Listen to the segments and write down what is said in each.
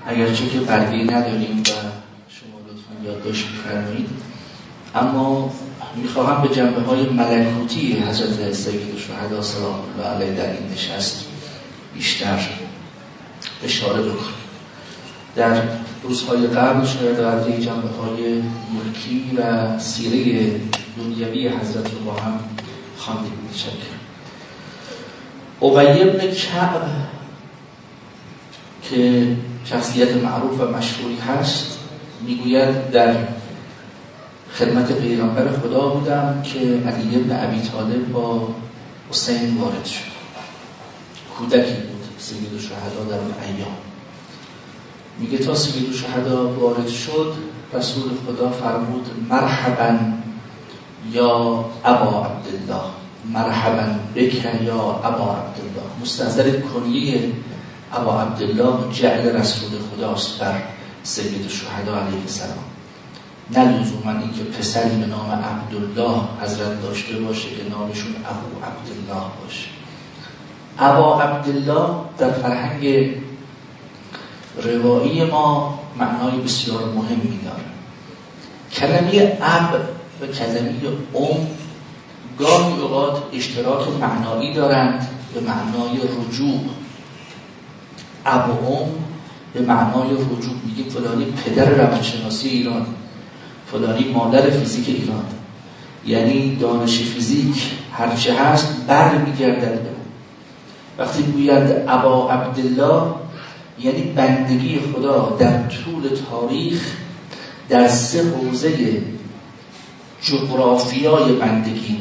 اگرچه که برگه نداریم و شما لطفا یادداشت می‌فرمایید، اما میخواهم به جنبه‌های ملکوتی حضرت سید الشهدا سلام الله علیه در این نشست بیشتر اشاره بکنم. در روزهای قبل شاید درباره جنبه‌های ملکی و سیره دنیوی حضرت رو با هم خواندیم. متشکرم. ابی بن کعب که شخصیت معروف و مشهوری هست میگوید در خدمت پیغمبر خدا بودم که علی بن ابی طالب با حسین وارد شد. کودکی بود سید الشهدا در اون ایام. میگه تا سید الشهدا وارد شد رسول خدا فرمود مرحبا یا ابا عبدالله، مرحبا بک یا ابا عبدالله. مستظر کنیه ابا عبدالله جعل رسول خداست بر سید الشهدا علیه السلام، نه لزوما این که پسری به نام عبدالله حضرت داشته باشه که نامشون ابو عبدالله باشه. ابا عبدالله در فرهنگ روایی ما معنای بسیار مهمی داره. کلمه اب و کلمه گاهی اوقات اشتراک معنایی دارند به معنای رجوع. اب و به معنای رجوع. میگیم فلانی پدر روانشناسی ایران، فلانی مادر فیزیک ایران، یعنی دانش فیزیک هرچه هست برمیگردد به اون. وقتی گویند ابا عبدالله یعنی بندگی خدا در طول تاریخ در 3 حوزه جغرافیای بندگی،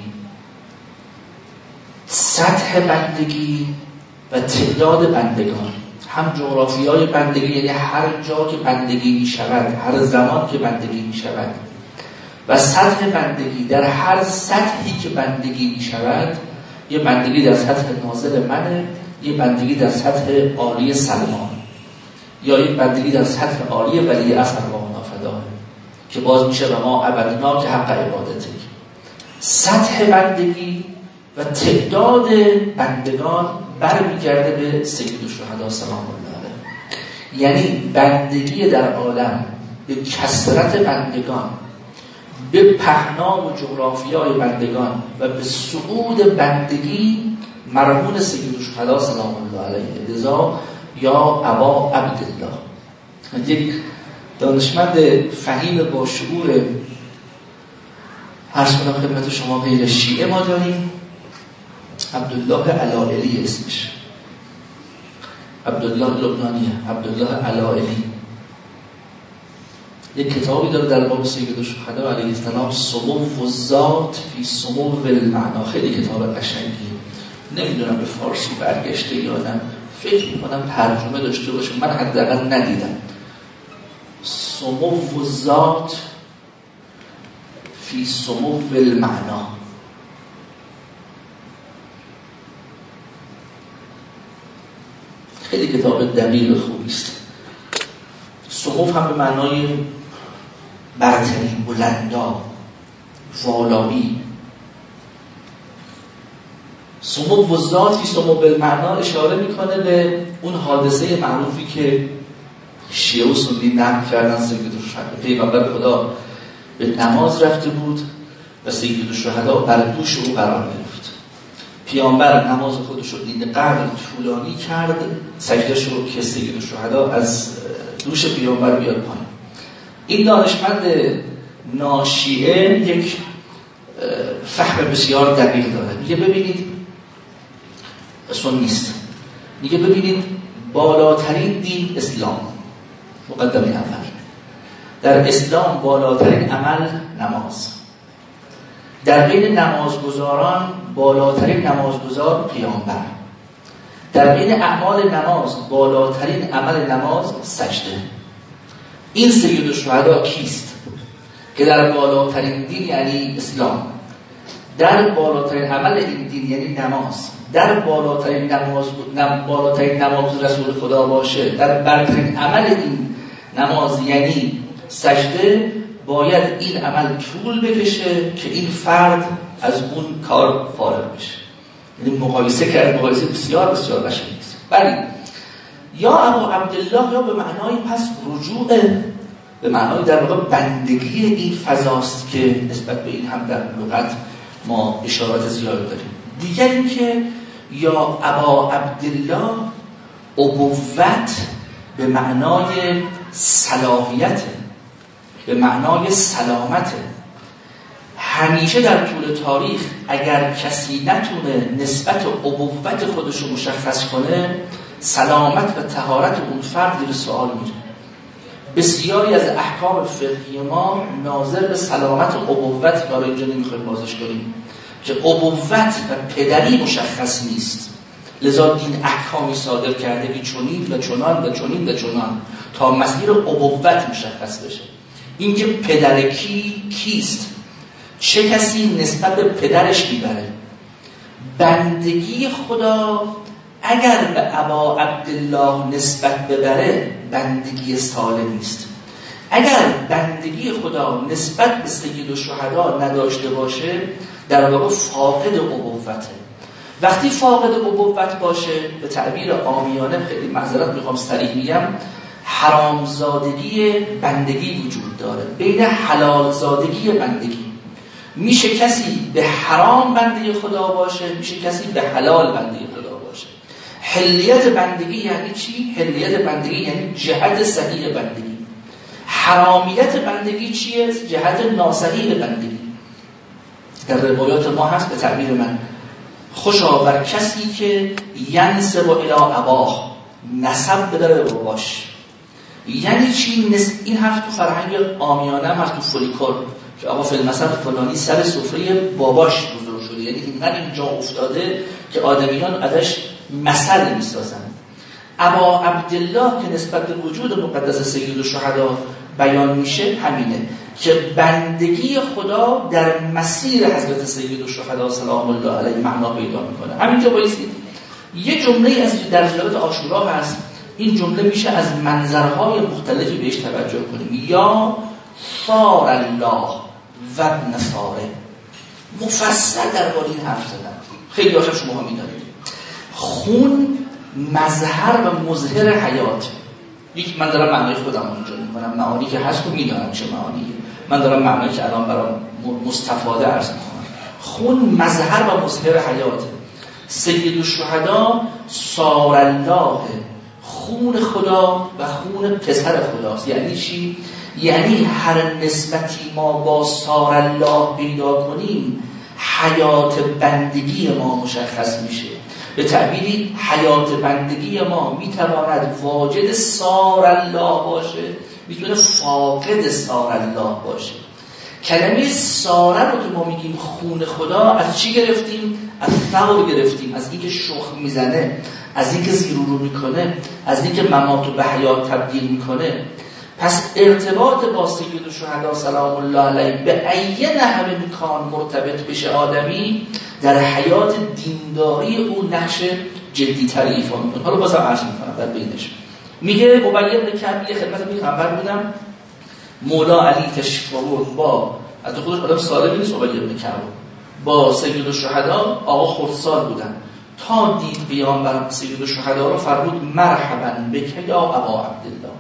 سطح بندگی و تعداد بندگان. هم جغرافیای بندگی یعنی هر جا که بندگی می شود، هر زمان که بندگی می شود، و سطح بندگی در هر سطحی که بندگی می شود. یه بندگی در سطح نازل منه، یه بندگی در سطح عالی سلمان، یا یک بندگی در سطح عالی ولی اثر و منافداه که باز میشه و ما عبدنا که حق عبادته. سطح بندگی و تعداد بندگان برمیگرده به سید الشهدا سلام الله علیه. یعنی بندگی در عالم به کثرت بندگان، به پهنا و جغرافیای بندگان و به صعود بندگی مرهون سید الشهدا سلام الله علیه. لذا یا ابا عبدالله. یک دانشمند فهیم با شعور عرض کنم خدمت شما غیر شیعه ما داریم، عبدالله علائلی اسمش، عبدالله لبنانیه، عبدالله علائلی. یک کتابی داره در باب سید الشهدا علیه السلام، سمو الذات فی سمو المعنا. خیلی کتاب قشنگیه. نمیدونم به فارسی برگشته یا نه، فکر میکنم ترجمه داشته باشه، من حداقل ندیدم. سمو الذات فی سمو المعنا. خیلی کتاب دقیق خوبی است. سمو هم به معنای برتری، بلندا، والایی. سمو الذات فی سمو المعنا اشاره میکنه به اون حادثه معروفی که شیعه و سنی نقل کردن. سید الشهدا پیغمبر خدا به نماز رفته بود و سید الشهدا بر دوش او قرار گرفت. پیامبر نماز خودش رو دید قدر طولانی کرد، سجده‌اش رو که سید الشهدا از دوش پیامبر بیاد پایین. این دانشمند ناشیعه یک فهم بسیار دقیق داره. میگه ببینید، سنیست، میگه ببینید بالاترین دین اسلام، مقدمه اول. در اسلام بالاترین عمل نماز. در بین نمازگزاران بالاترین نمازگزار پیامبر. در بین اعمال نماز بالاترین عمل نماز سجده. این سید الشهدا کیست؟ که در بالاترین دین یعنی اسلام، در بالاترین عمل این دین یعنی نماز، در بالاترین نماز رسول خدا باشه، در برترین عمل این نماز یعنی سجده، باید این عمل طول بکشه که این فرد از اون کار فارغ بشه. یعنی مقایسه کرد، مقایسه بسیار بسیار قشنگی است. ولی یا ابا عبدالله یا به معنای پس رجوع، به معنای در واقع بندگی این فضاست که نسبت به این هم در لغت ما اشارات زیاد داریم. دیگر این که یا ابا عبدالله ابوت به معنای صلاحیت، به معنای سلامت. همیشه در طول تاریخ اگر کسی نتونه نسبت ابوت خودش رو مشخص کنه، سلامت و طهارت اون فرد زیر سوال میره. بسیاری از احکام فقهی ما ناظر به سلامت ابوت، که اینجا نمیخوایم بازش کنیم، که ابوت و پدری مشخص نیست، لذا دین احکامی صادر کرده که چنین و چنان و چنین و چنان تا مسیر ابوت مشخص بشه. اینکه پدر کیست، چه کسی نسبت به پدرش میبره. بندگی خدا اگر به ابا عبدالله نسبت ببره بندگی سالمی است. اگر بندگی خدا نسبت به سید الشهدا نداشته باشه در واقع فاقد ابوته. وقتی فاقد ابوت باشه، به تعبیر عامیانه، خیلی معذرت میخوام صریح میگم، حرامزادگی بندگی وجود داره بین حلال زادگی بندگی. میشه کسی به حرام بنده خدا باشه، میشه کسی به حلال بنده خدا باشه. حلیت بندگی یعنی چی؟ حلیت بندگی یعنی جهت صحیح بندگی. حرامیت بندگی چیه؟ جهت ناصحیح بندگی. در روایات ما هست به تعبیر من، خوشا بر کسی که ینسب الی اباه، نسب بداره به باباش. یعنی چی؟ این حرف تو فرهنگ عامیانه هم هست، تو فولیکور که آقا فیلم مثلا فلانی سر سفره باباش بزرگ شده، یعنی اینقدر اینجا افتاده که آدمیان ازش مثل میسازن. ابا عبدالله که نسبت به وجود مقدس سید الشهدا بیان میشه همینه که بندگی خدا در مسیر حضرت سید الشهدا سلام الله علیه معنا پیدا میکنه. همینجا بایستید یه جمله از در جلالت عاشورا هست، این جمله میشه از منظرهای مختلفی بهش توجه کنیم. یا صار الله و ابن صاره، مفصل درباره این حرف زدن، خیلی هاشم شما ها میدارید. خون مظهر و مظهر حیات. یک من دارم معنای خودم اونجا میکنم، معانی که هست رو میدانم چه معانیه، من دارم معنایی که الان برام مستفاده عرض میکنم. خون مظهر و مظهر حیات. سید الشهدا صار الله، خون خدا و خون پسر خداست. یعنی چی؟ یعنی هر نسبتی ما با صار الله پیدا کنیم حیات بندگی ما مشخص میشه. به تعبیری حیات بندگی ما میتواند واجد صار الله باشه، میتونه فاقد صار الله باشه. کلمه صاره رو که ما میگیم خون خدا، از چی گرفتیم؟ از ثور گرفتیم، از اینکه شخ میزنه، از اینکه زیر و رو میکنه، از اینکه ممات رو به حیات تبدیل میکنه. پس ارتباط با سید الشهدا سلام الله علیه به ای نحو کان مرتبط بشه آدمی، در حیات دینداری او نقش جدی‌تری ایفا میکنه. حالا بازم عرض میکنم در بینش میگه ابی بن کعب یه خدمت پیغمبر بودم، مولا علی تشریف آورد با از خودش آدم سالمی نیست، ابی بن کعب با سید الشهدا آقا خردسال بودن، تا دید پیامبر سید الشهدا رو فرمود مرحبا بک یا ابا عبدالله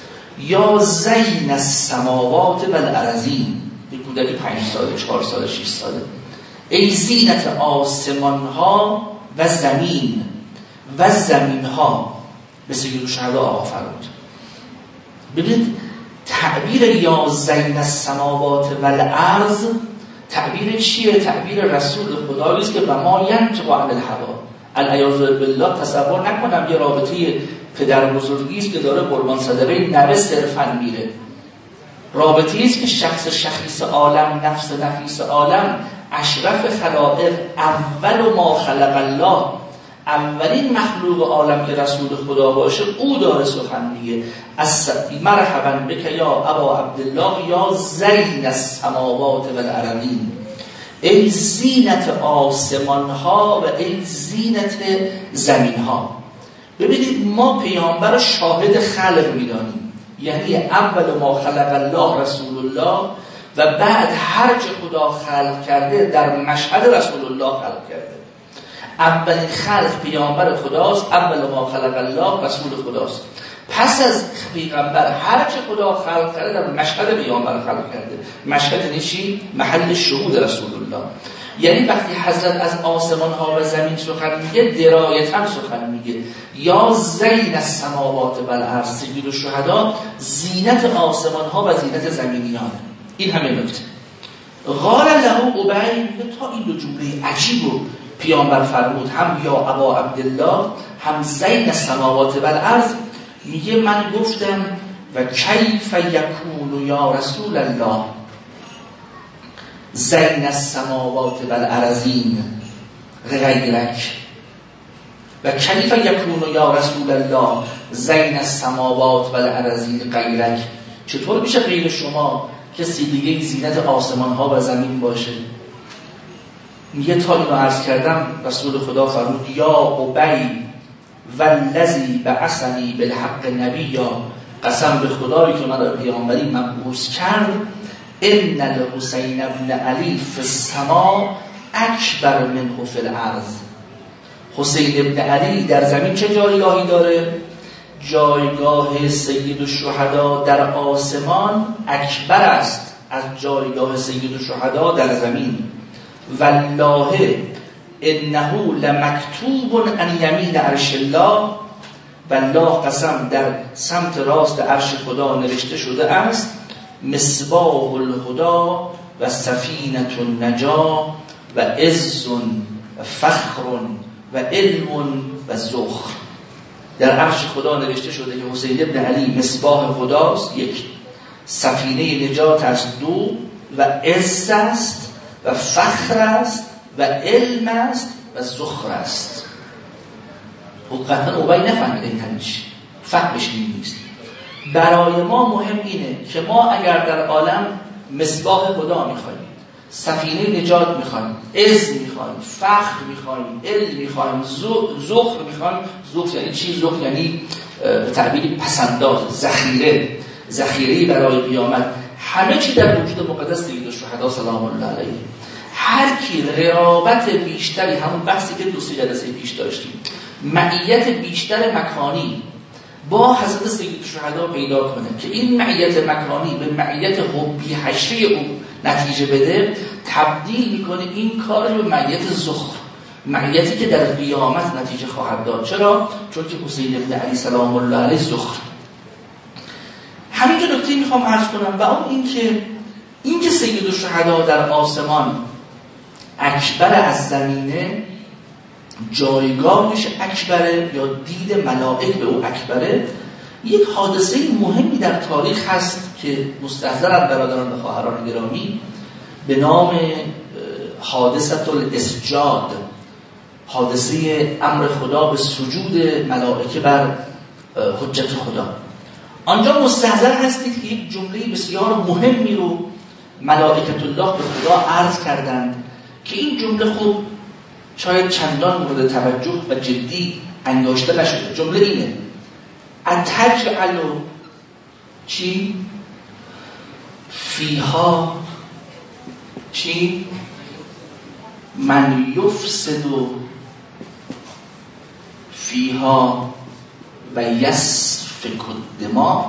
یا زین السماوات و الارضین. یک کودک 5 ساله، 4 ساله، 6 ساله، ای زینت آسمان ها و زمین و زمین ها، به سید الشهدا آقا فرمود. ببینید تعبیر یا زین السماوات و الارض تعبیر چیه؟ تعبیر رسول خداییست که و ما ینطق عن الهوا. العیاذ بالله تصور نکنم یه رابطه پدر بزرگی است که داره قربان صدقه نوه صرفا میره. رابطه‌ای است که شخص شخیص عالم، نفس نفیس عالم، اشرف خلائق، اول ما خلق الله، اولین مخلوق عالم که رسول خدا باشه، او داره سخن میگه. از مرحبا بک یا ابا عبدالله یا زین السماوات و الارضین، ای زینت آسمان ها و ای زینت زمین ها. ببینید ما پیامبر شاهد خلق میدانیم، یعنی اول ما خلق الله رسول الله و بعد هر چه خدا خلق کرده در مشهد رسول الله خلق کرده. اولین خلق پیامبر خداست، اول ما خلق الله رسول خداست. پس از پیغمبر هر چه خدا خلق کرده در مشهد پیامبر خلق کرده. مشهد یعنی چی؟ محل شهود رسول الله. یعنی وقتی حضرت از آسمان ها و زمین سخن میگه درایتا سخن میگه. یا زین السماوات و الارض، سید الشهدا زینت آسمان ها و زینت زمینیان. این همه نکته. قال له ابی، تا این دو جمله عجیب و پیامبر فرمود، هم یا ابا عبدالله هم زین السماوات و الارض. میگه من گفتم و کیف یکون یا رسول الله زین السماوات و الارضین غیرک، و کیف یکون یا رسول الله زین السماوات و الارضین غیرک، چطور میشه غیر شما کسی دیگه زینت آسمان ها و زمین باشه؟ میگه تا اینو عرض کردم رسول خدا فرمود یا ابی والذی بعثنی بالحق نبیا، قسم به خدایی که من را پیامبری مبعوث کرد، ان الحسین ابن علی فی السماء اکبر منه فی الارض. حسین ابن علی در زمین چه جایگاهی داره؟ جایگاه سید الشهدا در آسمان اکبر است از جایگاه سید الشهدا در زمین. والله انه لمکتوب عن یمین عرش الله، والله قسم در سمت راست عرش خدا نوشته شده است، مصباح الهدی و سفینة النجا و عز و فخر و علم و زخر. در عرش خدا نوشته شده که حسین ابن علی مصباح خداست، یک، سفینه نجات است، دو، و عز است و فخر است و علم است و زخر است. و قطعا اوبای نفهمیده این همیشه فهمش نیست. برای ما مهم اینه که ما اگر در عالم مصباح خدا میخوایم، سفینه نجات میخوایم، عز میخوایم، فخر میخوایم، علم میخوایم، زخر میخوایم. زخر یعنی چی؟ زخر یعنی تعبیری پسنداز، ذخیره برای قیامت. همه چی در وجود مقدس سید الشهدا سلام الله علیه. هر کی رغبت بیشتری، همون بحثی که 2 جلسه پیش داشتیم، معیت بیشتر مکانی با حضرت سید الشهدا پیدا کنه که این معیت مکانی به معیت حبی حشری او نتیجه بده، تبدیل میکنه این کار رو به معیت زخر، معیتی که در قیامت نتیجه خواهد داد. چرا؟ چون که حسین ابن علی سلام الله علیه زخر. همینجا نکته میخوام عرض کنم و اون این که سید الشهدا در آسمان اکبر از زمینه، جایگاهش اکبره یا دید ملائک به او اکبره، یک حادثه مهمی در تاریخ هست که مستحضرند برادران و خواهران گرامی، به نام حادثه الاسجاد، حادثه امر خدا به سجود ملائکه بر حجت خدا. آنجا مستحضر هستید که یک جمله بسیار مهمی رو ملائکت الله به خدا عرض کردند که این جمله خوب شاید چندان مورد توجه و جدی انگاشته نشده. جمله اینه: اتجعل چی؟ فیها چی؟ من یفسد فیها و یسفک الدماء.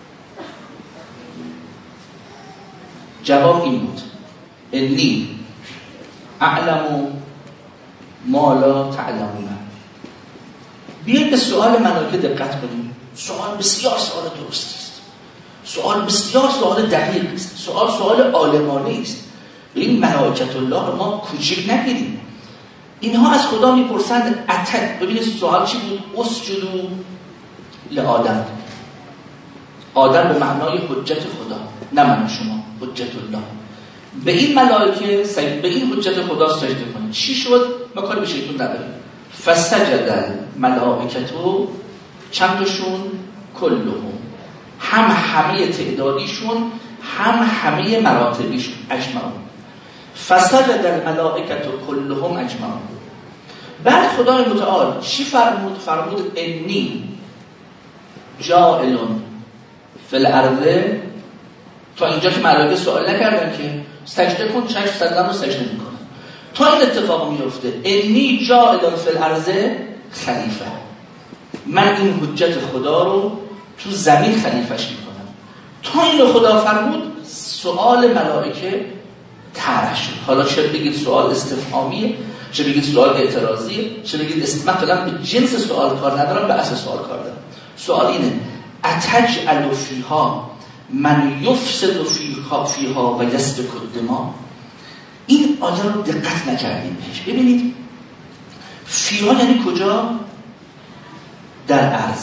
جواب این بود: انی اعلم ما لا تعلمون. بیایید به سؤال ملائکه دقت کنیم. سؤال بسیار سؤال درستی است، سؤال بسیار سؤال دقیق است، سؤال عالمانه است. به این ملائکت الله رو ما کوچک نگیریم. اینها از خدا میپرسند ببینید سؤال چی بود؟ اسجدوا لآدم. آدم به معنای حجت خدا، نه من شما، حجت الله. به این ملائکه به این حجت خدا سجده کنید. چی شد؟ ما کاری به شیطان نداریم. فسجد الملائکتو، چند تاشون؟ کلهم، هم همه تعدادیشون، هم همه مراتبیشون، اجمعون. فسجد الملائکتو کلهم اجمعون. بعد خدای متعال چی فرمود؟ فرمود انی جاعل فی الارض. تا اینجا که ملائکه سوال نکردن که سجده کن، چشم زدن و سجده میکنن. تا این اتفاق میفته انی جاعل فی الارض خلیفه، من این حجت خدا رو تو زمین خلیفه‌اش میکنم. تا اینو خدا فرمود سؤال ملائکه طرح شد. حالا چه بگید سوال استفهامیه، چه بگید سوال اعتراضیه، چه بگید مثلا به جنس سوال کار ندارم، به اصل سوال کار دارم. سوال اینه اتجعل فیها من یفسد فیها و یسفک الدماء. این آیه رو دقت نکردیم بهش. ببینید فیها یعنی کجا؟ در ارض.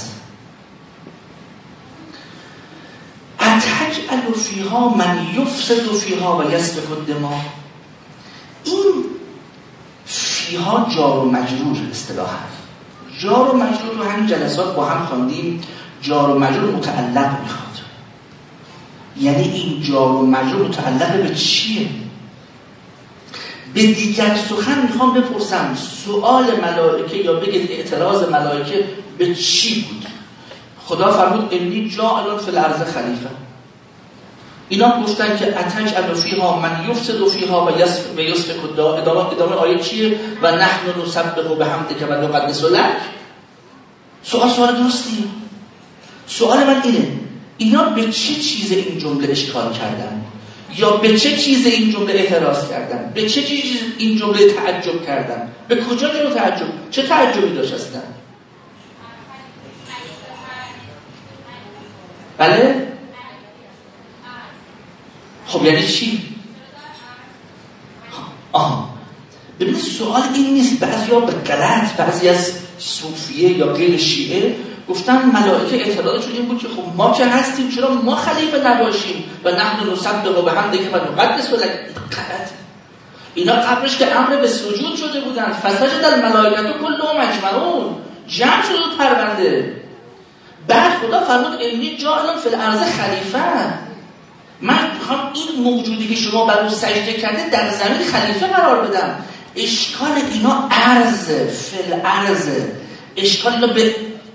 اتجعل فیها من یفسد فیها و یسفک الدماء. این فیها جار و مجرور اصطلاحاً. جار و مجرور رو همین جلسات با هم خواندیم. جار و مجرور متعلق میخواد. یعنی این جار و مجرور متعلق به چیه؟ به دیگر سخن میخوام بپرسم سؤال ملائکه یا بگید اعتراض ملائکه به چی بود؟ خدا فرمود انی جاعل فی الارض خلیفه. اینا گفتن که اتجعل فیها من یفسد فیها و یسفک الدماء. ادامه آیه چیه؟ و نحن نسبح بحمدک و نقدس لک. سوال درستی. سوال من اینه اینا به چه چیز این جمله اشکال کردن؟ یا به چه چیز این جمله اعتراض کردن؟ به چه چیز این جمله تعجب کردن؟ به کجا جلو تعجب؟ چه تعجبی داشت هستن؟ بله؟ خب یعنی چی؟ ببینید سوال این نیست. بعضی ها به غلط، بعضی از صوفیه یا غیر شیعه گفتن ملائکه اعتراضشون این بود که خب ما که هستیم چرا ما خلیفه نباشیم و نحن نسبح بحمدک و نقدس لک. غلط. اینا قبلش که امر به سجود شده بودن فسجد الملائکه کلهم اجمعون، جمع شد پرونده. بعد خدا فرمود انی جاعل فی الارض خلیفه. من میخوام این موجودی که شما بر او سجده کرده در زمین خلیفه قرار بدم. اشکال اینا ارض فی الارض. اشکال اینا به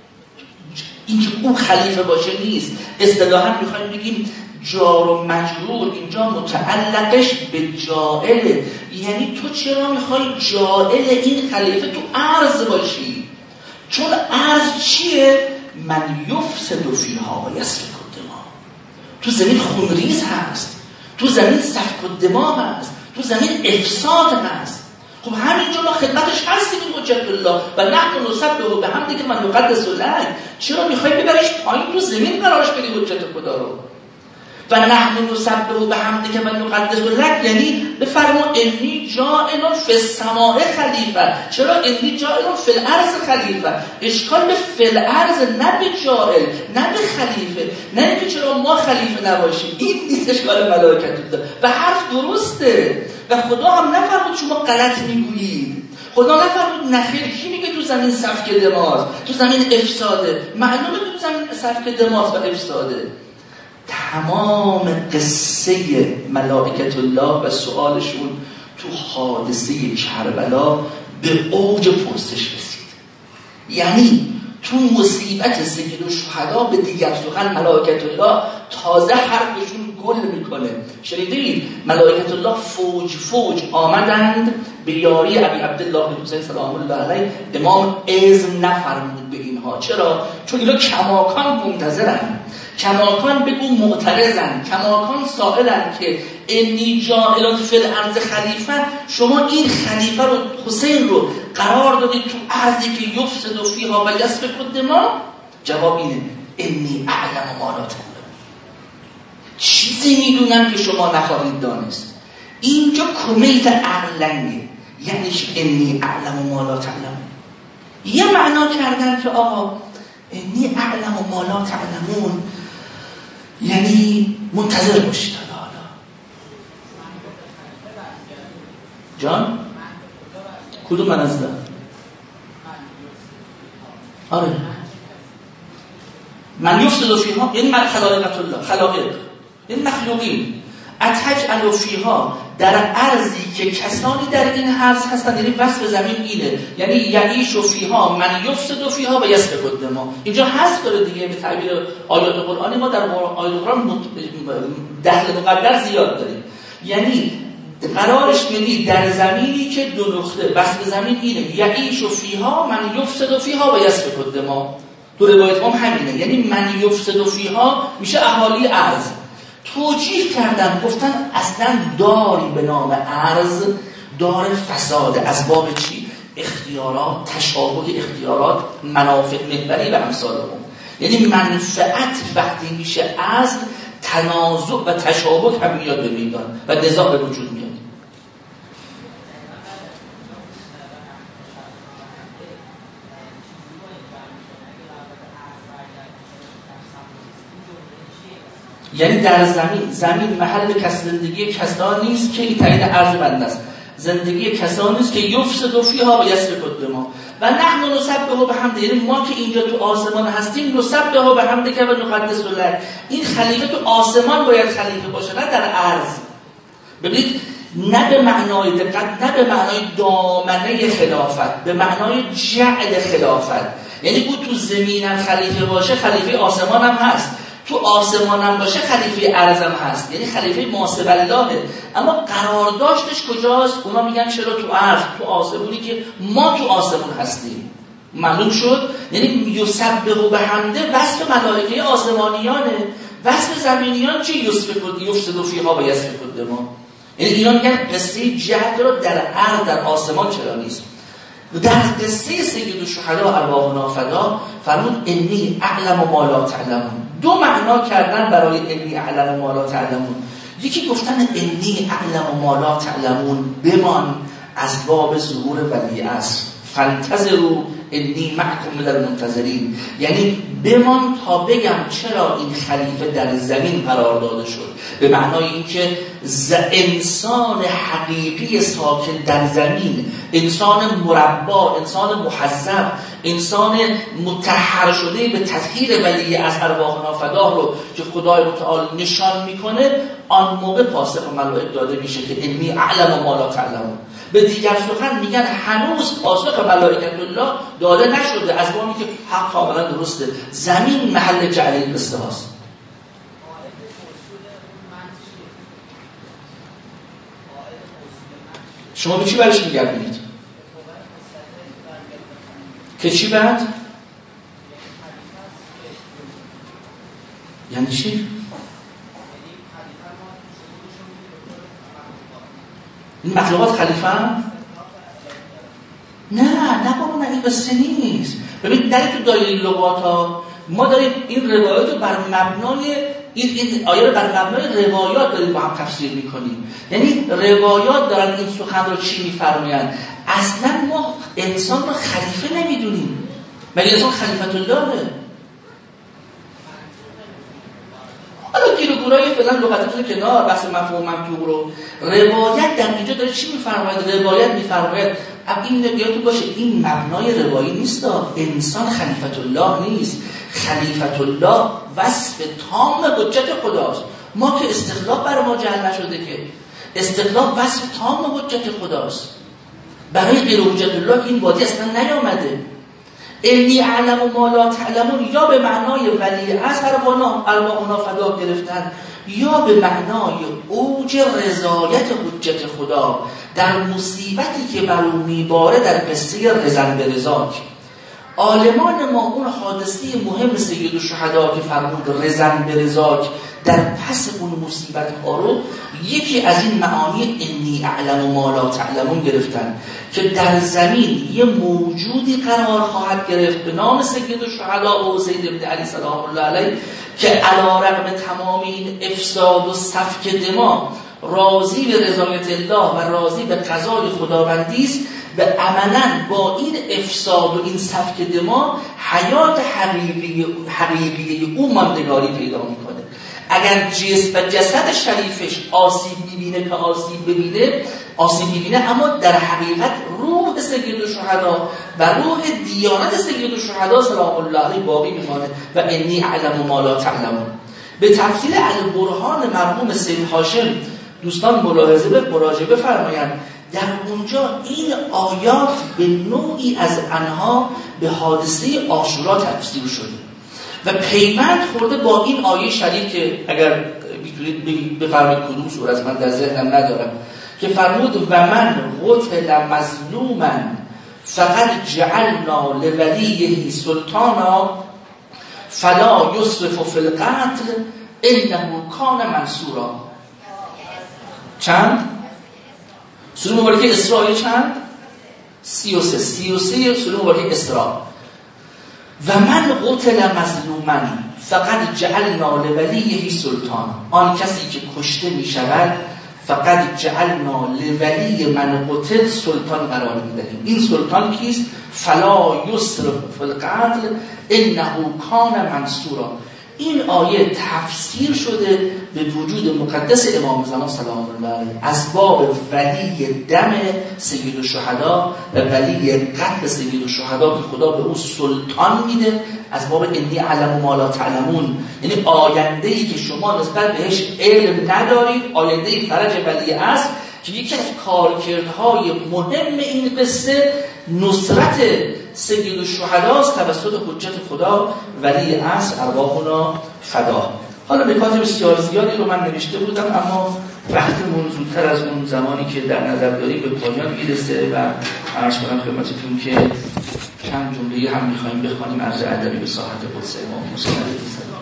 اینکه او خلیفه باشه نیست. اصطلاحاً میخوایم بگیم جار و مجرور اینجا متعلقش به جاعله. یعنی تو چرا میخوای جاعل این خلیفه تو ارض باشی؟ چون ارض چیه؟ من یفسد فیها و یسفک الدماء. تو زمین خونریز هست، تو زمین سفک الدماء هست، تو زمین افساد هست. خب همینجا ما خدمتش هستیم این حجت الله و نحن نسبح بحمدک و نقدس لک. چرا میخوای ببریش پایین تو زمین قرارش بدی حجت خدا رو؟ و نحن نسبح بحمدک و نقدس لک یعنی بفرما انی جاعل فی السماء خلیفه. چرا انی جاعل فی الارض خلیفه؟ اشکال به فی الارض، نه به جاعل، نه به خلیفه. نه اینکه چرا ما خلیفه نباشیم. این نیست اشکال ملائکت داره و حرف درسته. و خدا هم نفرمود شما غلط میگویید. خدا نفرمود نخیر. کی میگه تو زمین سفک دماست، تو زمین افساده؟ معلومه تو زمین سفک دماست و افساده. تمام قصه ملائکت الله و سؤالشون تو حادثه کربلا به اوج پرسش رسید. یعنی تو مصیبت سید الشهدا به دیگر سخن ملائکت الله تازه حرفشون گل میکنه. شنیدید ملائکت الله فوج آمدند به یاری ابی عبدالله حسین سلام الله علیه. امام اذن نفرمود به اینها. چرا؟ چون اینا کماکان منتظرن، کماکان بگو معترضن، کماکان سائلن که انی جاعل فی الارض خلیفه. شما این خلیفه رو حسین رو قرار دادید تو ارضی که یفسد فیها و یسفک الدماء. جواب اینه انی اعلم ما لا تعلمون. چیزی میدونم که شما نخواهید دانست. اینجا کمیت عقلنگه. یعنی انی اعلم ما لا تعلمون. یه معنا کردن که آقا انی اعلم ما لا تعلمون یعنی منتظر باشید. حالا جان کدوم من از دارم؟ آره من یفسد فیها یعنی من خلائقت الله، خلائق یعنی مخلوقین. اتجعل فیها در ارضی که کسانی در این ارض هستند. یعنی وصف زمین اینه، یعنی یعیش فیها من یفسد فیها و یسفک الدماء. اینجا هست داره دیگه. به تعبیر آیات قرآنی ما در آیات قرآن دخل مقدر زیاد داریم. یعنی قرارش میدی در زمینی که دو نقطه وصف زمین اینه، یعیش و فیها من یفسد و فیها و یسفک الدماء. تو روایت هم همینه، یعنی من یفسد و فیها میشه اهالی ارض. توجیه کردن گفتن اصلا داری به نام ارض دار فساد، از باب چی؟ اختیارات، تشابه اختیارات، منافع محوری و امثال هم. یعنی منفعت وقتی میشه از تنازع و تشابه هم میاد به میدان و نزاع به وجود میاد. یعنی در زمین محل کس زندگی کسان نیست که این تعیین عرض بنده است، زندگی کسان نیست که یفسد و فیها و یسفک الدماء و نحن نسبحه بحمده، یعنی ما که اینجا تو آسمان هستیم نسبحه بحمده که و نقدس لک. این خلیفه تو آسمان باید خلیفه باشه، نه در ارض. ببینید نه به معنای دقت، نه به معنای دامنه خلافت، به معنای جعل خلافت. یعنی او تو زمینم خلیفه باشه، خلیفه آسمان هم هست، تو آسمان هم باشه خلیفه ارض هم هست، یعنی خلیفه محاسب اللهه. اما قرارداشتش کجاست؟ اونا میگن چرا تو ارض، تو آسمونی که ما تو آسمون هستیم. معلوم شد؟ یعنی یسبحه بحمده وصف ملائکه آسمانیانه، وصف زمینیان چی؟ یفسد فیها و یسفک الدماء. یعنی اینا میگن قصه جهد رو در ارض در آسمان چرا نیست. در قصه سید الشهدا ارواحنا فدا فرمود انی اعلم ما لا تعلمون. دو معنا کردن برای انی اعلم ما لا تعلمون. یکی گفتن انی اعلم ما لا تعلمون بمان از باب ظهور ولی عصر، فانتظروا انی معکم من المنتظرین، یعنی بمان تا بگم چرا این خلیفه در زمین قرار داده شد، به معنای اینکه انسان حقیقی ساکن در زمین، انسان مربا، انسان محذب، انسان مطهر شده به تطهیر ولی از ارواحنا فدا رو که خدای متعال نشان میکنه، آن موقع پاسخ ملائکه داده میشه که انی اعلم ما لا تعلمون. به دیگر سخن میگن هنوز پاسخ ملائکه الله داده نشده، از اونی که حق کاملا درسته، زمین محل جعل این قصه هاست. شما به چی برش میگردید؟ که چی بعد؟ یعنی چی؟ این مخلوقات خلیفه هم؟ نه بابا، نه این قصه نیست. ببین در تو دایره لغات ها ما داریم این روایات رو بر مبنای این آیه رو بر مبنای روایات داریم با هم تفسیر میکنیم. یعنی روایات دارن این سخن رو چی میفرمایند. اصلا ما انسان رو خلیفه نمیدونیم. مگه انسان خلیفت اللهه؟ حالا گیر و گورای فعلا لغتتون کنار، بحث مفهوم ممتوق رو، روایت در اینجا داره چی میفرماید؟ روایت میفرماید این نگاهتون باشه این مبنای روایی نیست. انسان خلیفت الله نیست. خلیفت الله وصف تام حجت خداست. ما که استخلاف برای ما جعل نشده، که استخلاف وصف تام حجت خداست. برای غیر حجت الله این وادی اصلا نیامده. انی اعلم ما لا تعلمون یا به معنای ولی از ارواحنا فدا گرفتن، یا به معنای اوج رضایت حجت خدا در مصیبتی که بر او میباره در قصه رزن به رضاک. عالمان ما اون حادثه مهم سید الشهدا که فرمود رزن به رضاک در پس اون مصیبت ها رو یکی از این معانی انی اعلم ما لا تعلمون گرفتن که در زمین یه موجودی قرار خواهد گرفت به نام سید الشهدا و سید ابن علی سلام الله علیه که علی رغم تمام این افساد و سفک دماء راضی به رضایت الله و راضی به قضای خداوندی است، و عملاً با این افساد و این سفک دماء حیات حقیقی او ماندگاری پیدا میکنه. اگر جسد شریفش آسیب میبینه که آسیب ببینه، اما در حقیقت روح سید الشهدا و روح دیانت سید الشهدا سلام الله علیه باقی میمانه. و انی اعلم ما لا تعلمون. به تفصیل البرهان مرحوم سید هاشم دوستان مراجعه بفرمایند. در اونجا این آیات به نوعی از انها به حادثه عاشورا تفسیر شده و پیوند خورده با این آیه شریف که اگر میتونید بفرمایید کدوم سوره از من در ذهنم ندارم، که فرمود و من قتل مظلوما فقد جعلنا لولیه سلطانا فلا یسرف فی القتل انه کان منصورا. چند؟ سوره مبارکه اسراء چند؟ 33 سوره مبارکه اسراء. و من قتل مظلوما فقد جعلنا لولیه سلطان، آن کسی که کشته می شود فقد جعلنا لولی من قتل سلطان قرار میدهیم. این سلطان کیست؟ فلا یسرف فی القتل انه کان منصورا. این آیه تفسیر شده به وجود مقدس امام زمان سلام الله علیه، اسباب ولی دم سید الشهدا و ولی قتل سید الشهدا که خدا به او سلطان میده، اسباب انی علم ما لا تعلمون، یعنی آینده‌ای که شما نسبت بهش علم ندارید، آینده‌ی فرج ولی است که یکی از کارکردهای مهم این قصه نصرت سید الشهداست توسط حجت خدا ولی عصر ارواحنا فدا. حالا نکات بسیار زیادی رو من نوشته بودم اما وقتمون زودتر از اون زمانی که در نظر داریم به پایان میرسه و عرض کنم خدمتتون که چند جمله هم میخوایم بخوانیم عرض ادبی به ساحت قدس امام حسین علیه السلام.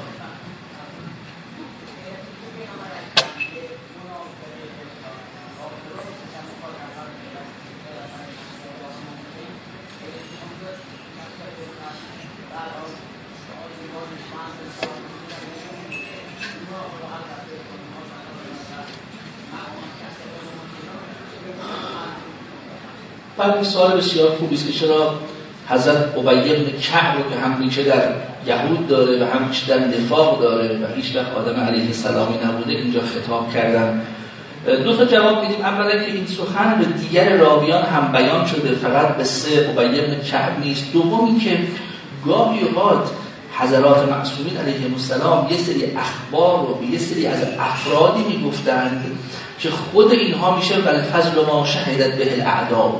بعد این سوال بسیار خوبی است که چرا حضرت ابی بن کعب رو که هم ریشه در یهود داره و هم ریشه در نفاق داره و هیچ وقت آدم علیه السلامی نبوده اینجا خطاب کردن. دو تا جواب میدیم. اولا که این سخن به دیگر راویان هم بیان شده، فقط به سه ابی بن کعب نیست. دومی که گاهی اوقات حضرات معصومین علیهم السلام یه سری اخبار رو به یه سری از افرادی میگفتند که خود اینها میشه والفضل ما شهدت به الاعداء.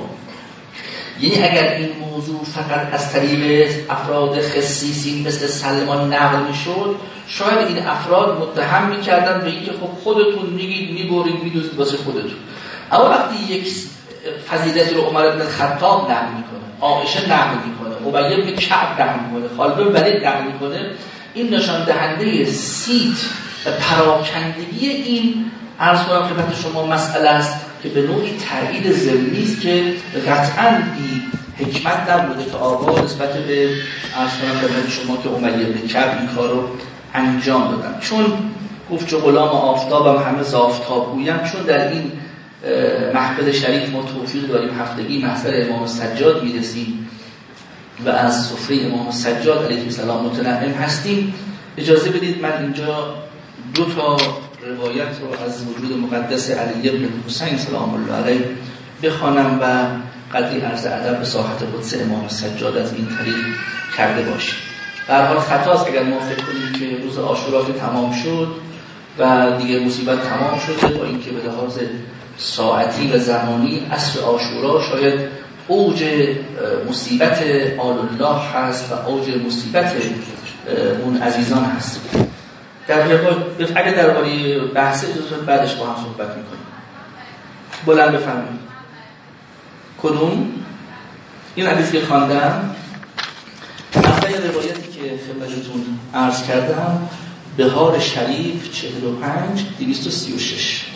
یعنی اگر این موضوع فقط از طریق افراد خصیصی مثل سلمان نقل میشد، شاید این افراد متهم میکردن به اینکه خب خودتون میگید میبرید میدوزید واسه خودتون. اما وقتی یک فضیلت رو عمر بن الخطاب نقل میکنه، عایشه نقل میکنه، ابی بن کعب نقل میکنه، خالد بن ولید نقل میکنه، این نشان دهنده سیت و پراکندگی این عرض کنم خدمت شما مسئله است که به نوعی تایید ضمنی است که قطعاً بی حکمت نبوده که آقا نسبت به عرض کنم خدمت شما که امیه بن کعب این کار رو انجام دادن. چون گفت چه غلام آفتابم همه ز آفتاب گویم، چون در این محفل شریف ما توفیق داریم هفتگی محضر امام سجاد میرسیم و از سفره امام سجاد علیه السلام متنعم هستیم، اجازه بدید من اینجا دو تا روایت رو از وجود مقدس علی بن حسین سلام الله علیه بخوانم و قدری عرض ادب به ساحت قدس امام سجاد از این طریق کرده باشیم. در حال خطاست اگر ما فکر کنیم که روز عاشورا تمام شد و دیگه مصیبت تمام شده، با اینکه به لحاظ ساعتی و زمانی عصر عاشورا شاید اوج مصیبت آل الله هست و اوج مصیبت اون عزیزان هست. اگر درباره بحث اجازه بعدش با هم صحبت میکنیم. بلند بفرمایید. کدوم؟ این حدیث که خواندم مثلا روایتی که خدمتتون عرض کردم، بهار شریف 45-236.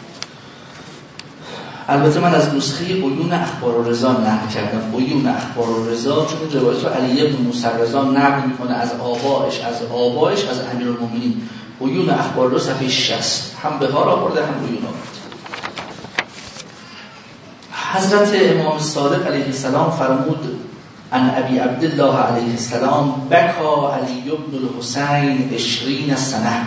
البته من از نسخه عیون اخبار و رضا نقل کردم. عیون اخبار و رضا چون روایت رو علی بن موسی رضا نقل میکنه از آبایش از امیرالمومنین. عیون اخبار رو صفحه 60 هم بهار آورده هم عیون آورده. حضرت امام صادق علیه السلام فرمود ان ابی عبدالله علیه السلام بکا علی بن الحسین 20 سنه.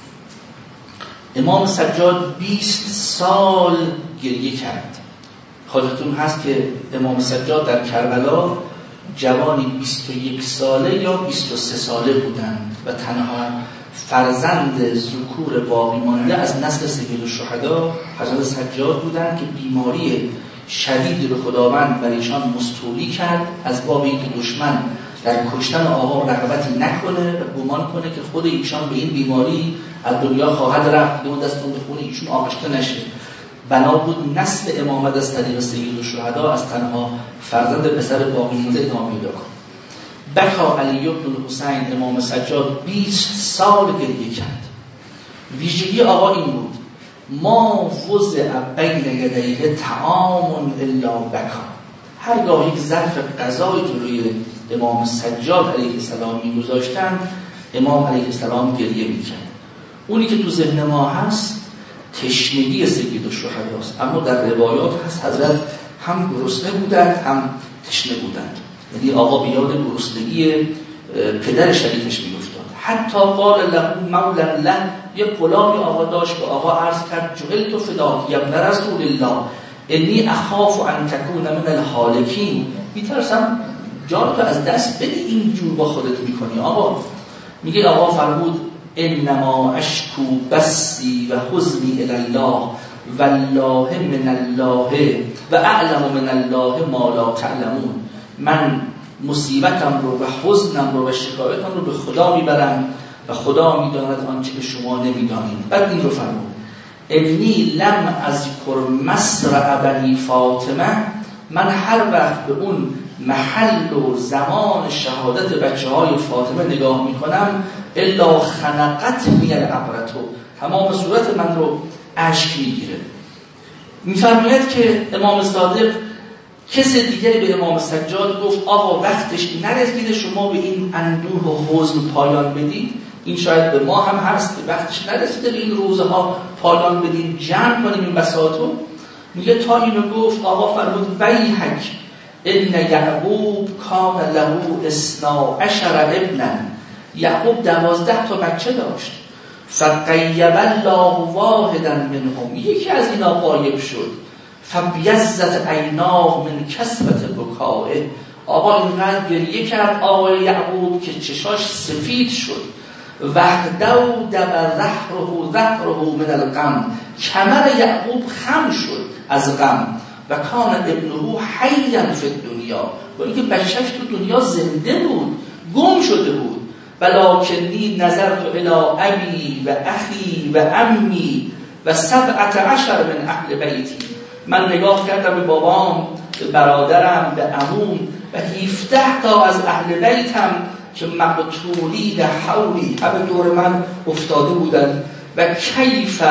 امام سجاد 20 سال گریه کرد. خاطرتون هست که امام سجاد در کربلا جوانی 21 ساله یا 23 ساله بودند و تنها فرزند ذکور باقی مانده از نسل سید الشهدا حضرت سجاد بودند که بیماری شدیدی رو خداوند بر ایشان مستولی کرد، از باب اینکه دشمن در کشتن آقا رغبتی نکنه و گمان کنه که خود ایشان به این بیماری از دنیا خواهد رفت، اون دستون به خون ایشون آغشته نشه. بنا بود نسل امامت از طریق سید الشهدا از تنها فرزند پسر باقی مونده ادامه پیدا کن. بکا علی بن الحسین امام سجاد 20 سال گریه کرد. ویژگی آقا این بود: ما وضع بین یدیه طعام الا بکا. هرگاه یک ظرف غذای جلوی امام سجاد علیه السلام می‌گذاشتن، امام علیه السلام گریه می‌کرد. اونی که تو ذهن ما هست تشنگی سید الشهدا است، اما در روایات هست حضرت هم گرسنه بودند هم تشنه بودند. یعنی آقا به یاد گرسنگی پدر شریفش می‌افتاد. حتی قال له مولا له، یه غلامی آقا داشت که آقا عرض کرد جعلت فداک ابن رسول الله انی اخاف ان تکون من الهالکین. میترسم جان تو از دست بدی اینجور با خودت میکنی آقا. میگه آقا فرمود انما اشکو بسی و حزنی الی الله والله من الله و اعلم من الله ما لا تعلمون. من مصیبتم رو و حزنم رو و شکایتم رو به خدا میبرم و خدا میداند آنچه که شما نمیدانید. بعد این رو فرمود انی لم اذکر مسرع بنی فاطمه، من هر وقت به اون محل و زمان شهادت بچه های فاطمه نگاه میکنم الا خنقت العبرتو، تمام صورت من رو اشک میگیره. میفرماید که امام صادق کسی دیگری به امام سجاد گفت آقا وقتش نرسیده شما به این اندوه و حزن پایان بدید. این شاید به ما هم هست که وقتش نرسیده به این روزها پایان بدیم، جمع کنیم این بساطو. میگه تا اینو گفت آقا فرمود ویحک ان یعقوب کان له 12 ابنا. یعقوب 12 تا بچه داشت. فقیب الله واحدا منهم، یکی از اینا غایب شد. فبیضت عیناه من کثرت بکائه، آقا اینقدر گریه کرد آقای یعقوب که چشاش سفید شد. وقت دودب ظهره من الغم، کمر یعقوب خم شد از غم. و کان ابنه حیا فی الدنیا، و اینکه بچه‌ش تو دنیا زنده بود، گم شده بود. ولکنی نظرت الی ابی و اخی و عمی و 17 من اهل بیتی، من نگاه کردم به بابام، به برادرم، به عموم و 17 تا از اهل بیتم که مقتولی ده حولی همه دور من افتاده بودن. و کیف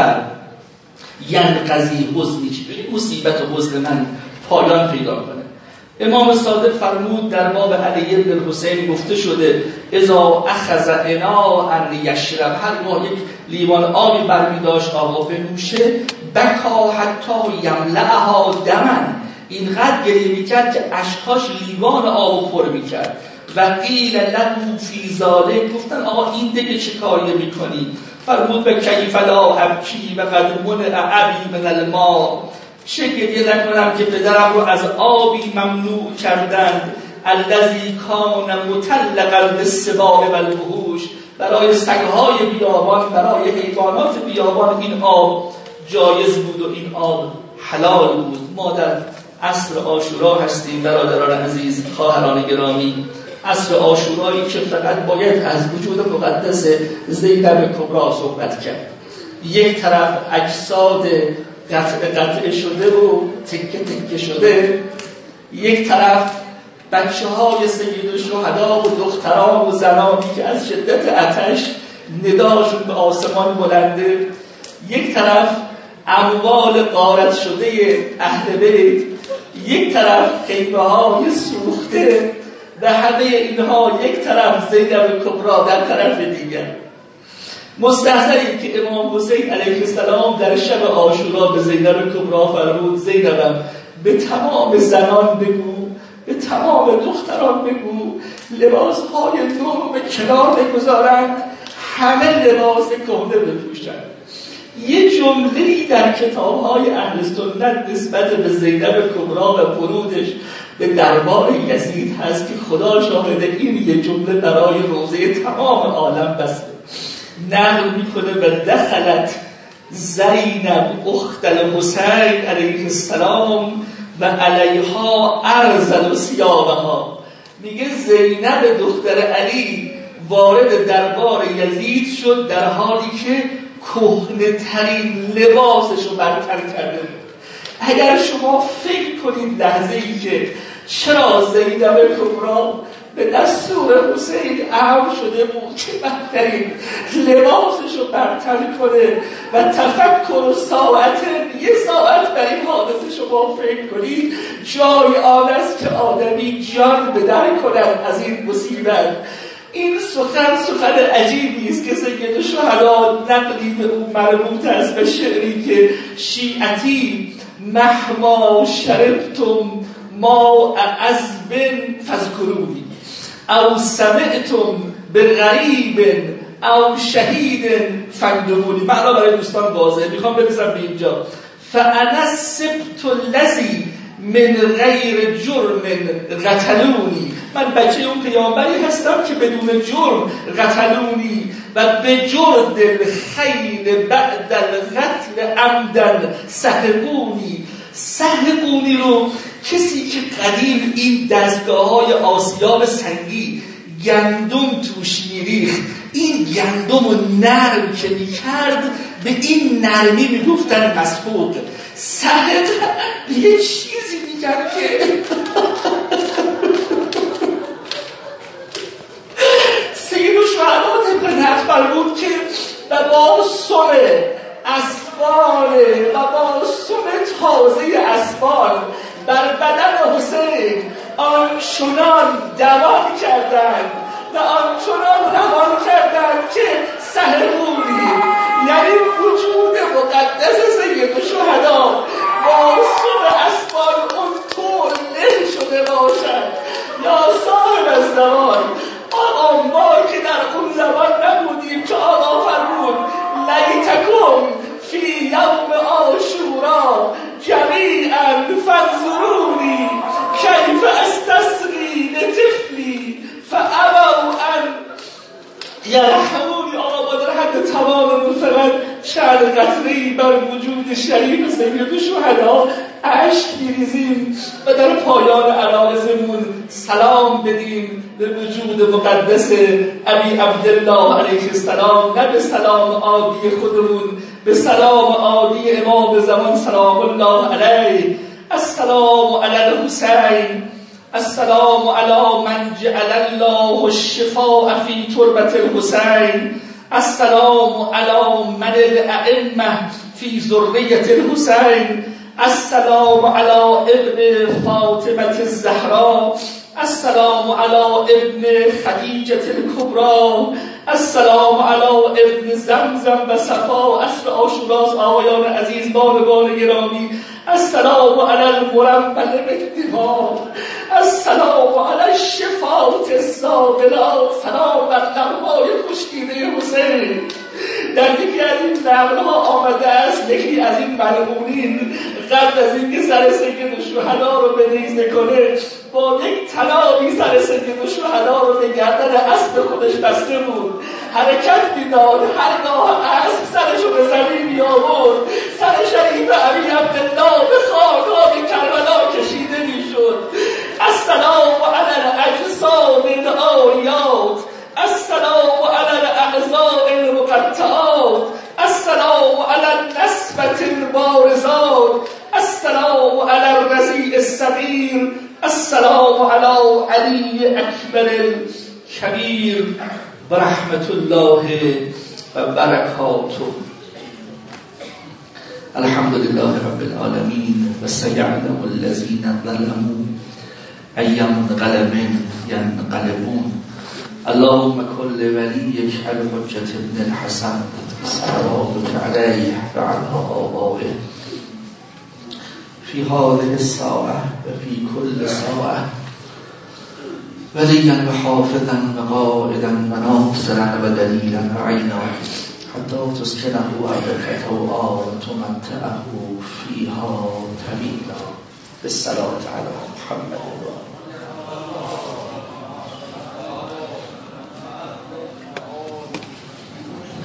ینقضی حزنی، چی مصیبت و حزن من پایان پیدا کنه. امام صادق فرمود در باب علی بن الحسین گفته شده اذا اخذ اناء ان یشرب، هر ما یک لیوان آبی برمی داشت آقا بنوشه، بکا حتی یملعها دمن، اینقدر گریه میکرد که اشکاش لیوان آب پر میکرد. و قیل له فی ذالک، گفتن آقا این دیگه چه کاری میکنی؟ فرمود به کیف لا ابکی و قد منع ابی من الماء، چه گریه نکنم که پدرم رو از آبی ممنوع کردند. الذی کان مطلقا للسباع والوحوش، برای سگهای بیابان، برای حیوانات بیابان این آب جایز بود و این آب حلال بود. ما در عصر عاشورا هستیم برادران عزیز، خواهران گرامی، عصر عاشورایی که فقط باید از وجود مقدس زینب کبرا صحبت کرد. یک طرف اجساد قطع شده و تکه تکه شده، یک طرف بچه های سید الشهدا و دختران و زنانی که از شدت آتش نداشون به آسمان بلنده، یک طرف اموال غارت شده اهل بیت، یک طرف خیمه های سوخته، و همه اینها یک طرف زینب کبرا در طرف دیگر. مستحضریم که امام حسین علیه السلام در شب عاشورا به زینب کبرا فرمود زینبم به تمام زنان بگو، به تمام دختران بگو لباسهای نو رو به کنار بگذارند، همه لباس کهنه بپوشند. یه جمله‌ای در کتاب‌های اهل سنت نسبت به زینب کبرا و ورودش به دربار یزید هست که خدا شاهده این یه جمله برای روزه تمام عالم بسته. نقل میکنه و دخلت زینب اخت الحسین علیه السلام و علیها ارذل ثیابها، میگه زینب دختر علی وارد دربار یزید شد در حالی که کهنه ترین لباسش رو برتر کرده بود. اگر شما فکر کنید لحظه ای که چرا زینب کبری به دستور حسین امر شده بود که بهترین لباسش رو برتن کنه و تفکر یه ساعت بر این حادثه شما فکر کنید، جای آن است که آدمی جان به در کند از این مصیبت. این سخن عجیبی است که سید الشهدا نقلی به او مربوط است به شعری که شیعتی مهما شربتم ما عذب فذکرونی او سمعتم بغریب او شهید فندمونی. معنا برای دوستان واضحه، میخوام بنویسم به اینجا: فانا السبت الذی من غیر جرم قتلونی، من بچه اون پیامبری هستم که بدون جرم قتلونی و به جرد الخیل بعد القتل عمدا سحقونی. سحقونی رو کسی که قدیم این دستگاه‌های آسیاب سنگی گندم توش میریخت، این گندم و نرم که میکرد به این نرمی میگفتن مسحوق. سحق یه چیزی میکرد که سید الشهدا طبق نقل بود که و با سر اسبان و با سر تازه اسبان بر بدن حسین آنچنان دوان کردند و آنچنان روان کردند که سحقونی، یعنی وجود مقدس سید الشهدا با سر اسبان اون طور له شده باشد. یا صاحب الزمان، آقا ما که در اون زمان نبودیم که آقا فرمود لیتکم فی یوم عاشورا جمیعا فانظرونی کیف استسقی لطفلی فابوا ان یرحمونی. آقا ما در حد تمام فقط چند قطره‌ای بر وجود شریف سید الشهدا اشک می‌ریزیم و در پایان عرایضمون سلام بدیم به وجود مقدس ابی عبدالله علیه السلام، نه به سلام عادی خودمون، به سلام عادی امام زمان سلام الله علیه. السلام علی الحسین، السلام علی من جعل الله الشفاء فی تربة الحسین، السلام علی من الائمه فی ذریة الحسین، السلام علی ابن فاطمة الزهراء، السلام علی ابن خدیجة الکبری، السلام علی ابن زمزم و صفا عصر عاشوراست. آقایان عزیز، بانوان گرامی، السلام علی المرمل بالدماء، السلام علی الشفاعة السابلات. سلام بر لب‌های خشکیده حسین. در یکی از این نقل‌ها آمده است یکی از این ملعونین قبل از اینکه سر سید الشهدا رو به نیزه کنه با یک طنابی سر سید الشهدا رو به گردن اسب خودش بسته بود. حرکت می‌داد، هرگاه اسب سرش رو به زمین می‌آورد سر شریف ابی عبدالله به خاک‌های کربلا کشیده می‌شد. السلام علی الاجساد العاریات، السلام علی الاعضاء المقطعات، السلام علی النسبة البارزات، السلام علی الرضیع الصغیر، السلام علی علی اکبر الکبیر و رحمت الله و برکاته. الحمد لله رب العالمین و سیعلم الذین ظلموا ای منقلب ینقلبون. اللهم كل وليك الحجة ابن الحسن صلواتك عليه وعلى آبائه في هذه الساعة وفي كل ساعة وليا وحافظا وقائدا وناصرا ودليلا وعينا حتى تسكنه أرضك طوعا تمتعه فيها طويلا. بالصلاة على محمد.